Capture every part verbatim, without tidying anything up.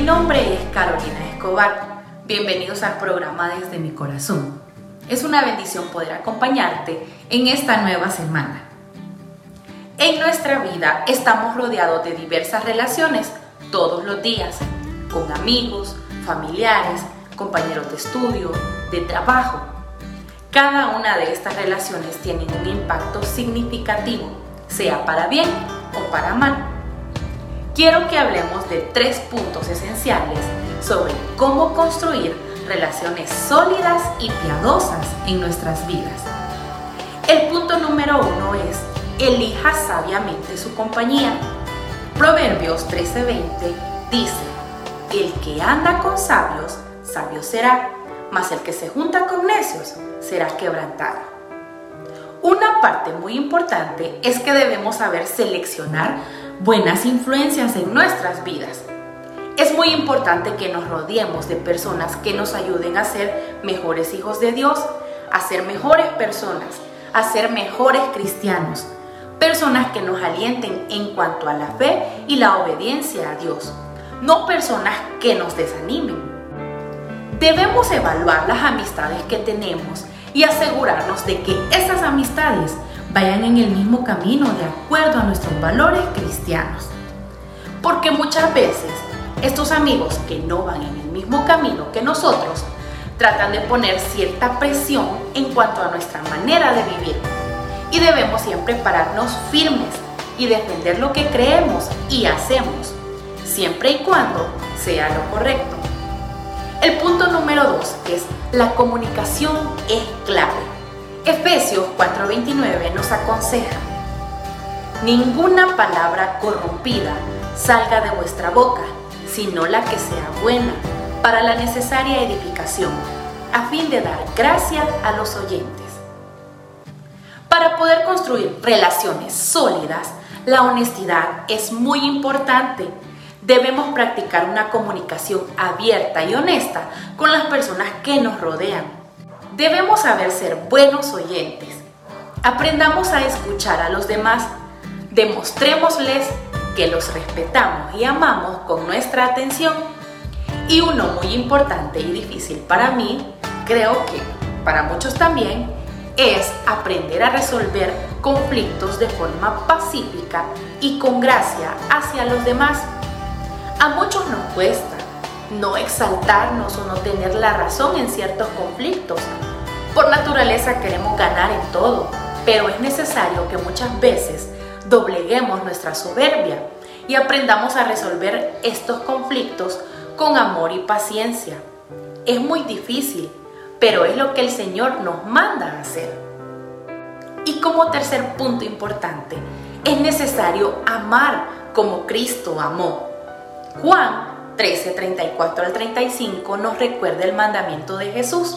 nombre es Carolina Escobar. Bienvenidos al programa Desde mi Corazón. Es una bendición poder acompañarte en esta nueva semana. En nuestra vida estamos rodeados de diversas relaciones todos los días, con amigos, familiares, compañeros de estudio, de trabajo. Cada una de estas relaciones tiene un impacto significativo, sea para bien o para mal. Quiero que hablemos de tres puntos esenciales sobre cómo construir relaciones sólidas y piadosas en nuestras vidas. El punto número uno es: elija sabiamente su compañía. Proverbios trece veinte dice: el que anda con sabios, sabio será, mas el que se junta con necios será quebrantado. Una parte muy importante es que debemos saber seleccionar buenas influencias en nuestras vidas. Es muy importante que nos rodeemos de personas que nos ayuden a ser mejores hijos de Dios, a ser mejores personas, a ser mejores cristianos, personas que nos alienten en cuanto a la fe y la obediencia a Dios, no personas que nos desanimen. Debemos evaluar las amistades que tenemos y asegurarnos de que esas amistades vayan en el mismo camino de acuerdo a nuestros valores cristianos. Porque muchas veces estos amigos que no van en el mismo camino que nosotros tratan de poner cierta presión en cuanto a nuestra manera de vivir. Y debemos siempre pararnos firmes y defender lo que creemos y hacemos, siempre y cuando sea lo correcto. El punto número dos es: la comunicación es clave. Efesios cuatro veintinueve nos aconseja: ninguna palabra corrompida salga de vuestra boca, sino la que sea buena para la necesaria edificación, a fin de dar gracia a los oyentes. Para poder construir relaciones sólidas, la honestidad es muy importante. Debemos practicar una comunicación abierta y honesta con las personas que nos rodean. Debemos saber ser buenos oyentes. Aprendamos a escuchar a los demás. Demostrémosles que los respetamos y amamos con nuestra atención. Y uno muy importante y difícil para mí, creo que para muchos también, es aprender a resolver conflictos de forma pacífica y con gracia hacia los demás. A muchos nos cuesta no exaltarnos o no tener la razón en ciertos conflictos. Por naturaleza queremos ganar en todo, pero es necesario que muchas veces dobleguemos nuestra soberbia y aprendamos a resolver estos conflictos con amor y paciencia. Es muy difícil, pero es lo que el Señor nos manda a hacer. Y como tercer punto importante, es necesario amar como Cristo amó. Juan trece, treinta y cuatro al treinta y cinco nos recuerda el mandamiento de Jesús.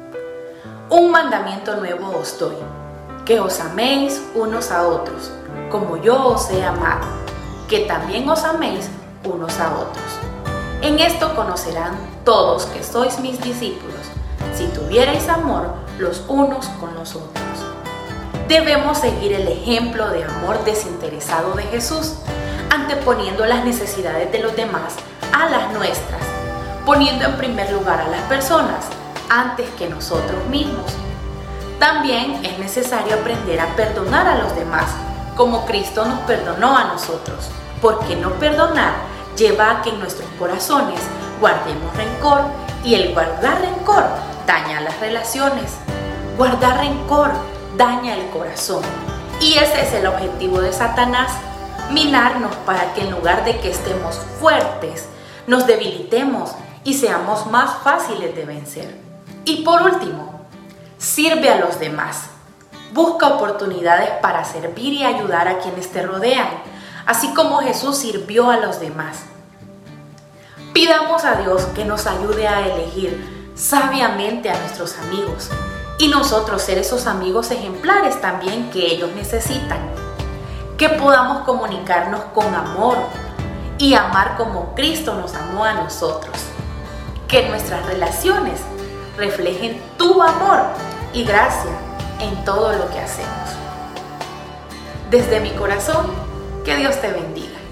Un mandamiento nuevo os doy, que os améis unos a otros, como yo os he amado, que también os améis unos a otros. En esto conocerán todos que sois mis discípulos, si tuvierais amor los unos con los otros. Debemos seguir el ejemplo de amor desinteresado de Jesús, anteponiendo las necesidades de los demás a las nuestras, poniendo en primer lugar a las personas antes que nosotros mismos. También es necesario aprender a perdonar a los demás, como Cristo nos perdonó a nosotros, porque no perdonar lleva a que en nuestros corazones guardemos rencor, y el guardar rencor daña las relaciones. Guardar rencor daña el corazón, y ese es el objetivo de Satanás: minarnos para que en lugar de que estemos fuertes, nos debilitemos y seamos más fáciles de vencer. Y por último, sirve a los demás. Busca oportunidades para servir y ayudar a quienes te rodean, así como Jesús sirvió a los demás. Pidamos a Dios que nos ayude a elegir sabiamente a nuestros amigos y nosotros ser esos amigos ejemplares también que ellos necesitan. Que podamos comunicarnos con amor y amar como Cristo nos amó a nosotros. Que nuestras relaciones reflejen tu amor y gracia en todo lo que hacemos. Desde mi corazón, que Dios te bendiga.